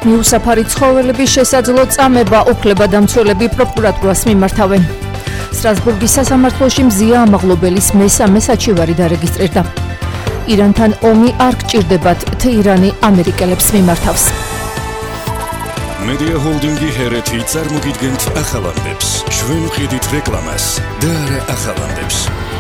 მიუსაფარი ცხოველების შესაძლო წამება უფლებადამცველები პროკურატურას მიმართავენ. სტრასბურგის სასამართლოში მზია ამაღლობელის მესამე საჩივარი დარეგისტრირდა. ირანთან ომი არ გჭირდებათ, თეირანი ამერიკელებს მიმართავს. Media Holdingi ჰერეთი წარმოგიდგენთ ახალამდებს. ჩვენ ვხედით რეკლამას და არა ახალამდებს.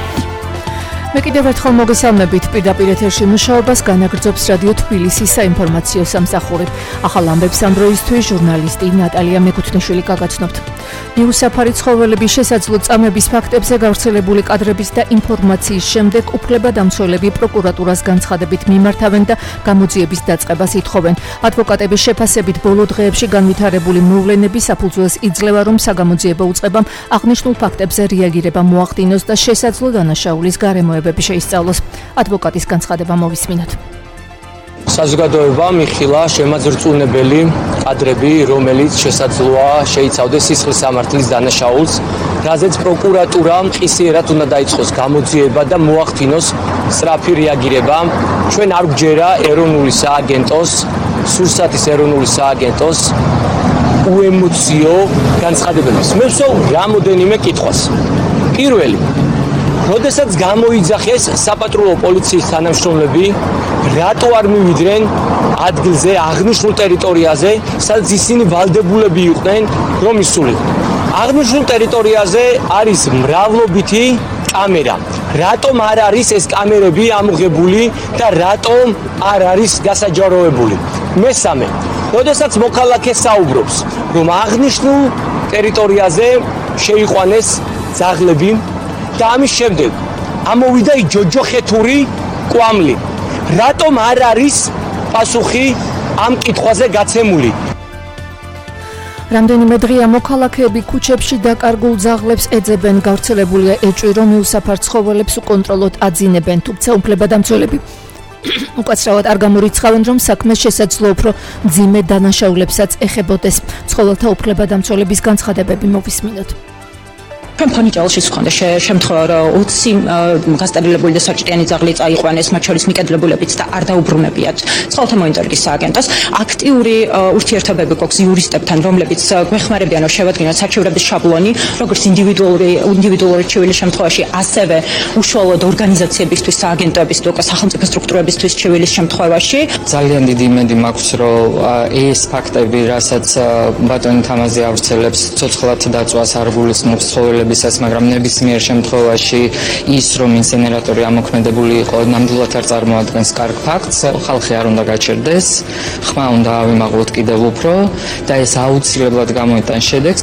მე კიდევ ერთხელ მოგესალმებით პირდაპირ ეთერში მუშაობას განაგრძობს რადიო თბილისის საინფორმაციო სამსახური. ახალ ამბებს ამ დროისთვის ჟურნალისტი ნატალია მეკუთვნიშვილი გაგაცნობთ. მიუსაფარი ცხოველების შესაძლო წამების ფაქტებზე გავრცელებული კადრების და ინფორმაციის შემდეგ უფლებადამცველები პროკურატურას განცხადებით მიმართავენ და გამოძიების დაწყებას ითხოვენ. ადვოკატების შეფასებით ბოლო დღეებში განვითარებული მოვლენები საფუძველს იძლევა, რომ საგამოძიებო უწყებამ აღნიშნულ ფაქტებზე რეაგირება მოახდინოს და შესაძლო დანაშაულის გარემოებები შეისწავლოს. ადვოკატის განცხადება მოვისმინოთ. საზოგადოებამ იხილა შემაძრწუნებელი კადრები, რომელიც შესაძლოა შეიცავდეს სისხლის სამართლის დანაშაულს, რაზეც პროკურატურამ ყისიერად უნდა დაიწყოს გამოძიება და მოახდინოს სწრაფი რეაგირება. ჩვენ არ გვჯერა ეროვნული სააგენტოს, სურსათის ეროვნული სააგენტოს უემოციო განცხადებებს. მე ვსვამ რამოდენიმე კითხვას. პირველი, როდესაც გამოიძახეს საპატრულო პოლიციის თანამშრომლები, რატო არ მივიდნენ ადგილზე, აღნიშნულ ტერიტორიაზე, სადაც ისინი ვალდებულები იყვნენ, რომ ისულიყო. აღნიშნულ ტერიტორიაზე არის მრავლობითი კამერა. რატომ არ არის ეს კამერები ამოღებული და რატომ არ არის გასაჯაროებული? მესამე, როდესაც მოქალაქე საუბრობს, რომ აღნიშნულ ტერიტორიაზე შეიყვანეს ძაღლები და ამის შემდეგ ამოვიდა ჯოჯოხეთური კვამლი. რატომ არ არის პასუხი ამ კითხვაზე გაცემული? რამდენიმე დღეა მოქალაქეები ქუჩებში დაკარგულ ძაღლებს ეძებენ. გავრცელებულია ეჭვი, რომ მიუსაფარ ცხოველებს უკონტროლოდ აძინებენ, თუმცა უფლებადამცველები უკაცრავად არ გამორიცხავენ, რომ საქმე შესაძლო უფრო მძიმე დანაშაულებსაც ეხებოდეს. ცხოველთა უფლებადამცველების განცხადებები მოვისმინოთ. ფონიჭალში ხონდა შემთხვევა, რომ 20 გასტერილებული და საჭირიანი ძაღლი წაიყვანეს, მათ შორის მიკედლებულებიც და არ დაუბრუნებიათ ცხოველთა მონიტორინგის სააგენტოს. აქტიური ურთიერთობები გვაქვს იურისტებთან, რომლებიც გვეხმარებიან, რომ შევადგინოთ საჩივრების შაბლონი, როგორც ინდივიდუალური ჩივილის შემთხვევაში, ასევე უშუალოდ ორგანიზაციებისთვის, სააგენტოებისთვის, უკვე სახელმწიფო სტრუქტურებისთვის ჩივილის შემთხვევაში. ძალიან დიდი იმედი მაქვს, რომ ეს ფაქტები, რასაც ბატონი თამაზი ავრცელებს, ცოცხლად დაწვას არ გულისხმობს ცხოველებისაც, მაგრამ ნებისმიერ შემთხვევაში ის, რომ ინსინერატორი ამოქმედებული იყო, ნამდვილად არ წარმოადგენს კარგ ფაქტს. ხალხი არ უნდა გაჩერდეს, ხმა უნდა ავიმაღლოთ კიდევ უფრო და ეს აუცილებლად გამოიტანს შედეგს.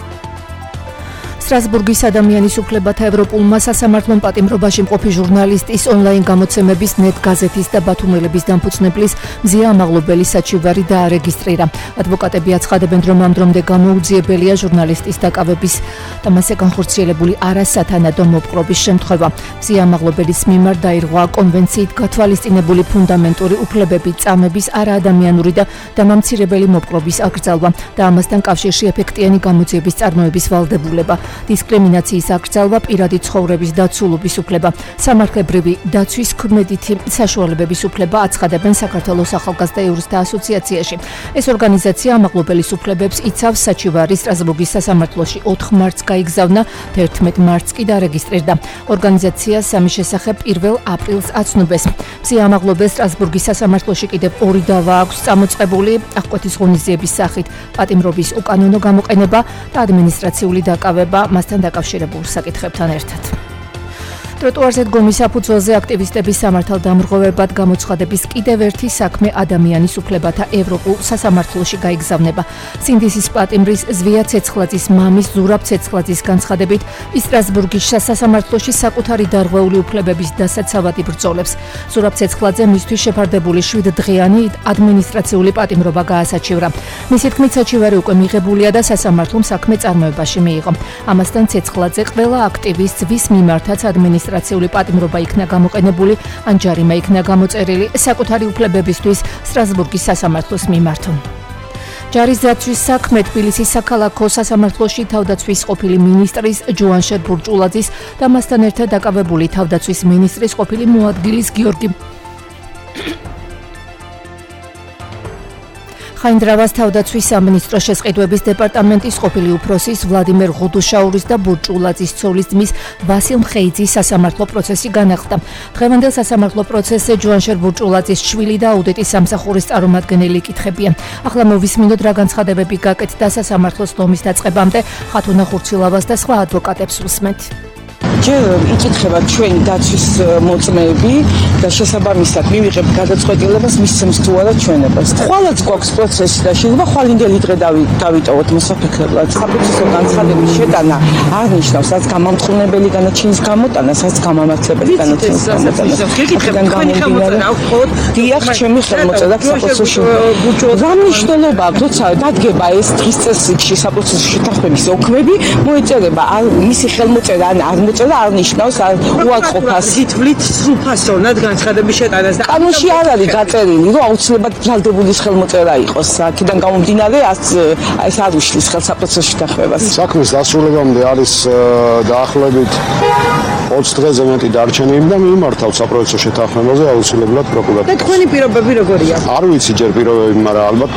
სტრასბურგის ადამიანის უფლებათა ევროპულმა სასამართლომ პატიმრობაში მყოფი ჟურნალისტის ონლაინ გამოცემების ნეტ გაზეთის და ბათუმელების დამფუძნებლის მზია ამაღლობელის საჩივარი დაარეგისტრირა. ადვოკატები აცხადებენ, რომ ამ დრომდე გამოუძიებელია ჟურნალისტის დაკავების და მასზე განხორციელებული არასათანადო მოპყრობის შემთხვევა. მზია ამაღლობელის მიმართ დაირღვა კონვენციით გათვალისწინებული ფუნდამენტური უფლებები, წამების არაადამიანური და დამამცირებელი მოპყრობის აკრძალვა და ამასთან კავშირში ეფექტიანი გამოძიების წარმოების ვალდებულება. დისკრიმინაციის აკრძალვა, პირადი ცხოვრების დაცულობის უფლება, სამართლებრივი დაცვის ქმედითი საშუალებების უფლება, აცხადებენ საქართველოს ახალგაზრდა იურისტთა ასოციაციაში. ეს ორგანიზაცია ამაღლობელის უფლებებს იცავს. საჩივარი სტრასბურგის სასამართლოში 4 მარტს გაიგზავნა, 11 მარტს კი დარეგისტრირდა. ორგანიზაციას სამის შესახებ 1 აპრილს აცნობეს. მზია ამაღლობელს სტრასბურგის სასამართლოში კიდევ 2 დავა აქვს წამოწყებული, აღკვეთის ღონისძიების სახით, პატიმრობის უკანონო გამოყენება და ადმინისტრაციული დაკავება მასთან დაკავშირებულ საკითხებთან ერთად. ტროტუარზე დგომის საფუძველზე აქტივისტების სამართალდამრღვევებად გამოცხადების კიდევ ერთი საქმე ადამიანის უფლებათა ევროპულ სასამართლოში გაიგზავნება. სინდისის პატიმრის ზვია ცეცხლაძის მამის ზურაბ ცეცხლაძის განცხადებით, ის სტრასბურგის სასამართლოში საკუთარი დარღვეული უფლებების დასაცავად იბრძოლებს. ზურაბ ცეცხლაძე მისთვის შეფარდებული 7 დღიანი ადმინისტრაციული პატიმრობა გაასაჩივრა. მისი თქმით, საჩივარი უკვე მიღებულია და სასამართლომ საქმე წარმოებაში მიიღო. ამასთან ცეცხლაძე ყველა აქტივისტს, ვის მიმართაც ადმინისტრაციული პატიმრობა იქნა გამოყენებული, ან ჯარიმა იქნა გამოწერილი საკუთარი უფლებებისთვის სტრასბურგის სასამართლოს მიმართონ. ჯარის დაცვის საქმე თბილისის საქალაქო სასამართლოში თავდაცვის ყოფილი მინისტრის ჯუანშერ ბურჭულაძის და მასთან ერთად დაკავებული თავდაცვის მინისტრის ყოფილი მოადგილის გიორგი ხაინდრავას თავდაცვის სამინისტროს შესყიდვების დეპარტამენტის ყოფილი უფროსის ვლადიმერ ღუდუშაურის და ბურჭულაძის ცოლის ძმის ვასილ მხეიძის სასამართლო პროცესი განახლდა. დღევანდელ სასამართლო პროცესზე ჯუანშერ ბურჭულაძის შვილი და აუდიტის სამსახურის წარმომადგენელი იკითხებიან. ახლა მოვისმინოთ რა განცხადებები გაკეთდა სასამართლოს ლომის დაწყებამდე, ხათუნა ხურცილავას და სხვა ადვოკატებს უსმენთ. ჯერ იკითხება ჩვენი დაცვის მოწმეები და შესაბამისად მივიღებთ გადაწყვეტილებას მისცემს თუ არა ჩვენებას. ხვალაც გვაქვს პროცესი და შეიძლება ხვალინდელი დღე დავიტოვოთ მოსაფექებლად. საპროცესო განცხადების შეტანა არ ნიშნავს რაც გამამტყუნებელი განაჩენის გამოტანას, რაც გამამართლებელი განაჩენის გამოტანას. დიახ, ჩემი ხელმოწერა საპროცესო რა მნიშვნელობა აქვს, როცა დადგება ეს დღის წესრიგში საპროცესო შეთანხმების ოქმები, მოეწერება მისი ხელმოწერა ან არ მოწერა არ ნიშნავს უარყოფას. თითვლით სრულფასოვნად განცხადების შეტანას და კანონში არ არის გაწერილი, რომ აუცილებლად ბრალდებულის ხელმოწერა იყოს. აქედან გამომდინარე, ეს არ უშლის ხელს საპროცესო შეთანხმებას. საქმის დასრულებამდე არის დაახლოებით 20 დღეზე მეტი დარჩენილი და მიმართავთ საპროცესო შეთანხმებაზე აუცილებლად პროკურატურას. და თქვენი პირობები როგორია? არ ვიცი ჯერ პირობები, მაგრამ ალბათ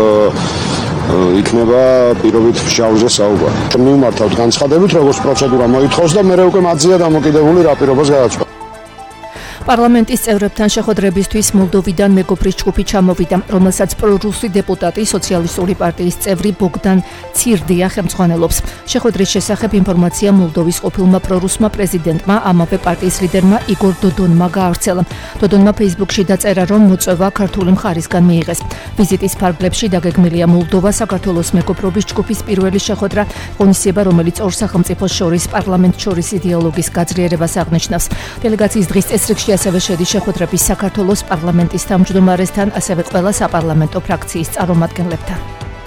იქნება პირობით შაურზე საუბარი. მივმართავთ განცხადებით, როგორც პროცედურა მოითხოვს და მე უკვე მათზეა დამოკიდებული რა პირობას გადაწყვეტ. პარლამენტის წევრებთან შეხვედრებისთვის მოლდოვიდან მეგობრის ჯგუფი ჩამოვიდა, რომელსაც პრორუსი დეპუტატი სოციალისტური პარტიის წევრი ბოგდან ცირდია ხელმძღვანელობს. შეხვედრის შესახებ ინფორმაცია მოლდოვის ყოფილმა პრორუსმა პრეზიდენტმა, ამავე პარტიის ლიდერმა იგორ დოდონმა გაავრცელა. დოდონმა ფეისბუქში დაწერა, რომ მოწვევა ქართული მხარისგან მიიღეს. ვიზიტის ფარგლებში დაგეგმილია მოლდოვა საქართველოს მეგობრობის ჯგუფის პირველი შეხვედრა, ღონისძიება, რომელიც ორ სახელმწიფოს შორის პარლამენტ შორისი დიალოგის გაძლიერებას აღნიშნავს. დელეგაციის დღის წესრიგში ასევე შედის შეხვედრების საქართველოს პარლამენტის თავმჯდომარესთან, ასევე ყველა საპარლამენტო ფრაქციის წარმომადგენლებთან.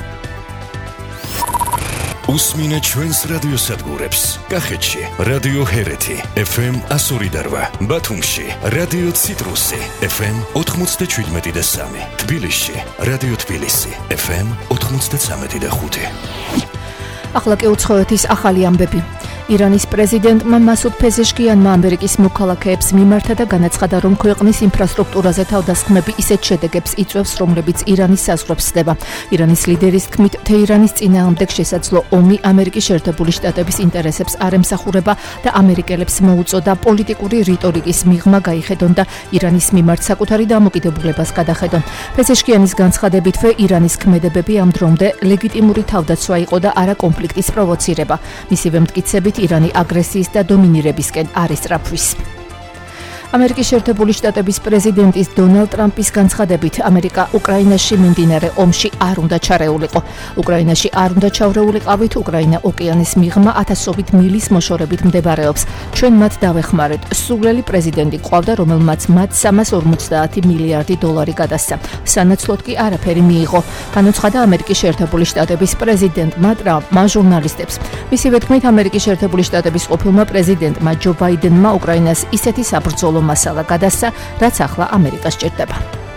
უსმინეთ ჩვენს რადიოსადგურებს. კახეთში რადიო ჰერეთი FM 102.8, ბათუმში რადიო ციტრუსი FM 97.3, თბილისში რადიო თბილისი FM 93.5. ახლა კი უცხოეთის ახალი ამბები. ირანის პრეზიდენტმა მასუდ ფეზეშკიანმა ამერიკის მოქალაქეებს მიმართა და განაცხადა, რომ ქვეყნის ინფრასტრუქტურაზე თავდასხმები ისეთ შედეგებს იწვევს, რომლებიც ირანის საზღვრებს სდება. ირანის ლიდერის თქმით, თეირანის წინააღმდეგ შესაძლო ომი ამერიკის შეერთებული შტატების ინტერესებს არ ემსახურება და ამერიკელებს მოუწოდა პოლიტიკური რიტორიკის მიღმა გაიხედონ და ირანის მიმართ საკუთარი დამოკიდებულებას გადახედონ. ფეზეშკიანის განცხადებითვე ირანის ქმედებები ამ დრომდე ლეგიტიმური თავდაცვა იყო და არა კონფლიქტის პროვოცირება. მისივე მტკიცებით ირანი აგრესიის და დომინირებისკენ არის სწრაფვის. ამერიკის შეერთებული შტატების პრეზიდენტის დონალდ ტრამპის განცხადებით, ამერიკა უკრაინაში მიმდინარე ომში არ უნდა ჩარეულიყო. უკრაინაში არ უნდა ჩავრეულიყავით, უკრაინა ოკეანის მიღმა ათასობით მილის მოშორებით მდებარეობს. ჩვენ მათ დავეხმარეთ. სულელი პრეზიდენტი ყავდა, რომელმაც მათ 350 მილიარდი დოლარი გადასცა. სანაცვლოდ კი არაფერი მიიღო. განუცხადა ამერიკის შეერთებული შტატების პრეზიდენტმა ტრამპმა ჟურნალისტებს. მისივე თქმით, ამერიკის შეერთებული შტატების ყოფილმა პრეზიდენტმა ჯო ბაიდენმა უკრაინას ისეთი საბრძოლო მასალა გადასცა, რაც ახლა ამერიკას სჭირდება.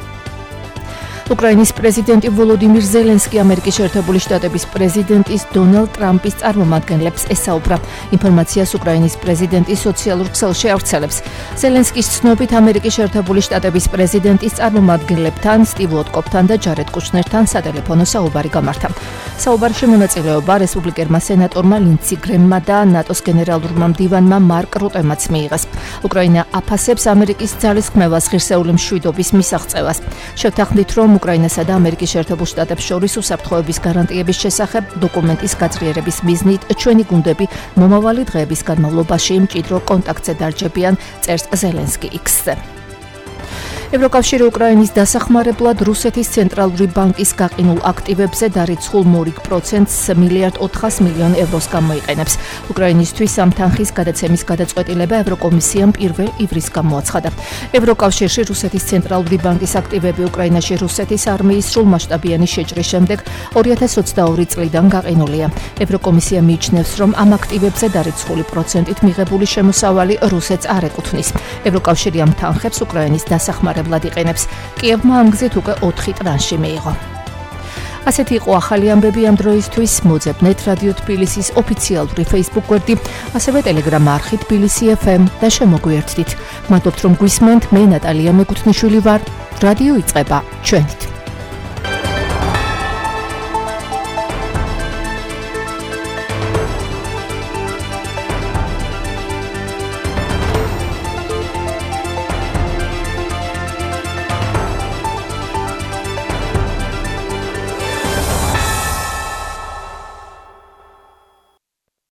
უკრაინის პრეზიდენტი ვოლოდიმირ ზელენსკი ამერიკის შეერთებული შტატების პრეზიდენტის დონალდ ტრამპის წარმომადგენლებს ესაუბრა. ინფორმაციას უკრაინის პრეზიდენტი სოციალურ ქსელში ავრცელებს. ზელენსკის ცნობით, ამერიკის შეერთებული შტატების პრეზიდენტის წარმომადგენლებთან, სტივ ვოტკოფთან და ჯარედ კუშნერთან სატელეფონო საუბარი გამართა. საუბარში მონაწილეობა რესპუბლიკერმა სენატორმა ლინდსი გრემმა და ნატოს გენერალურმა მდივანმა მარკ რუტემაც მიიღეს. უკრაინა აფასებს ამერიკის ძალისხმევას ღირსეული მშვიდობის მისაღწევას. შევთანხმდით, რომ უკრაინასა და ამერიკის შეერთებულ შტატებს შორის უსაფრთხოების გარანტიების შესახებ დოკუმენტის გაძლიერების მიზნით ჩვენი გუნდები მომავალი დღეების განმავლობაში მჭიდრო კონტაქტზე დარჩებიან, წერს ზელენსკი X-ზე. ევროკავშირი უკრაინის დასახმარებლად რუსეთის ცენტრალური ბანკის გაყინულ აქტივებზე დარიცხულ მორიგ პროცენტს $1.4 მილიარდ ევროს გამოიყენებს. უკრაინისთვის ამ თანხის გადაცემის გადაწყვეტილება ევროკომისიამ 1 ივრის გამოაცხადა. ევროკავშირში რუსეთის ცენტრალური ბანკის აქტივები უკრაინაში რუსეთის არმიის სრულმასშტაბიანი შეჭრის შემდეგ 2022 წლიდან გაყინულია. ევროკომისია მიიჩნევს, რომ ამ აქტივებზე დარიცხული პროცენტით მიღებული შემოსავალი რუსეთს არ ეკუთვნის. ევროკავშირი ამ თანხებს უკრაინის დასახმარებლად იყენებს. კიევმა ამ გზით უკვე 4 ტრანში მიიღო. ასეთი იყო ახალი ამბები ამ დროისთვის. მოძებნეთ რადიო თბილისის ოფიციალური Facebook გვერდი, ასევე Telegram არხი თბილისი FM და შემოგვიერთდით. მადლობთ რომ გვისმენთ. მე ნატალია მეკუთვნიშვილი ვარ. რადიო იწყება ჩვენით.